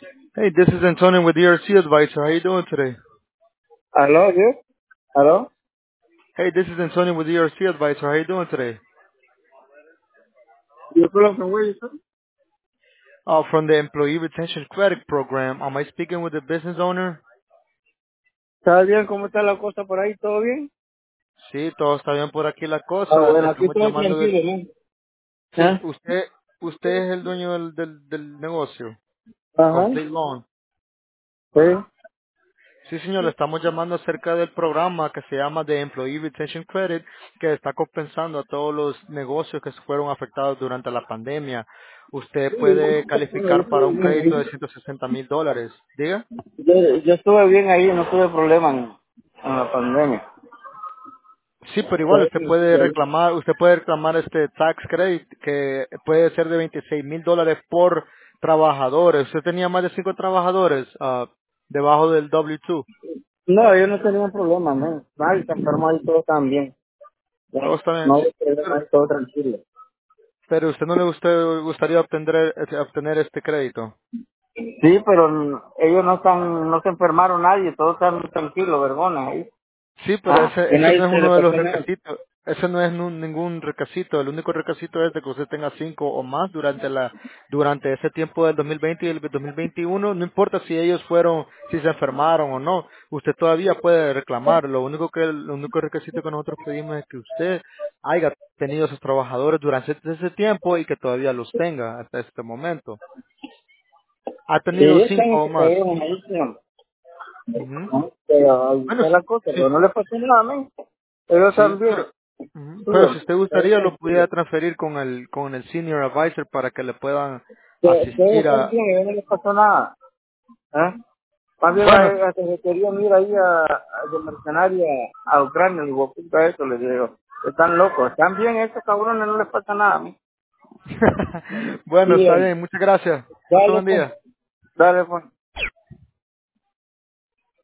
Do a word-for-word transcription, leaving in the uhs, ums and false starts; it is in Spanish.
Hey, this is Antonio with E R C Advisor. How you doing today? ¿Aló, yes? ¿Aló? Hey, this is Antonio with E R C Advisor. How you doing today? Yo creo que voy a Uh, from the Employee Retention Credit Program. Am I speaking with the business owner? ¿Está bien? ¿Cómo está la cosa por ahí? ¿Todo bien? Sí, todo está bien por aquí la Ah, cosa. bueno, aquí Estamos todo llamando del... tranquilo, ¿no? Sí, ¿Ah? usted usted es el dueño del, del, del negocio. Ajá. Complete Loan. Sí. Sí, señor, le estamos llamando acerca del programa que se llama The Employee Retention Credit, que está compensando a todos los negocios que se fueron afectados durante la pandemia. Usted puede Bueno, yo calificar para estuve un bien crédito de ahí. ciento sesenta mil dólares. Diga. Yo, yo estuve bien ahí, no tuve problema en, en la pandemia. Sí, pero igual Todo usted puede tranquilo ahí. reclamar, usted puede reclamar este tax credit que puede ser de veintiséis mil dólares por trabajadores. Usted tenía más de cinco trabajadores ah, debajo del W dos. No, yo no tenía problema, ¿no? Nadie se enfermó ahí, todo tan bien. Ya, Todo está bien. no hay problema Pero, ahí, todo tranquilo. pero usted no le usted gustaría obtener, obtener este crédito. Sí, pero n- ellos no están, no se enfermaron nadie, todos están muy tranquilos, vergona ahí. Sí, pero Ah, ese, que ese no nadie es se le uno de los pasó nada. requisitos. Ese no es nu- ningún requisito. El único requisito es de que usted tenga cinco o más durante la durante ese tiempo del dos mil veinte y el dos mil veintiuno. No importa si ellos fueron, si se enfermaron o no. Usted todavía puede reclamar. Lo único que el único requisito que nosotros pedimos es que usted haya tenido esos trabajadores durante ese ese tiempo y que todavía los tenga hasta este momento. Ha tenido Sí, están cinco en o su más. cabeza, ahí, señor. Ujú. ¿No? Pero ahí Bueno, está la cosa, sí, pero no le pasó nada a mí. Ellos sí, también. pero, ujú, Sí, pero si hombre, usted todo gustaría lo tranquilo. pudiera transferir con el con el senior advisor para que le puedan Que, que ellos asistir están a. bien, a ellos no les pasó nada. ¿Eh? Más bien Bueno, a, a que se querían ir ahí a, a de mercenaria a Ucrania, y digo, puta eso, les digo. Están locos, están bien, estos cabrones no les pasa nada a mí. bueno, Sí, está hombre. bien, muchas gracias. Pase Dale, buen pues. día. Dale, pues.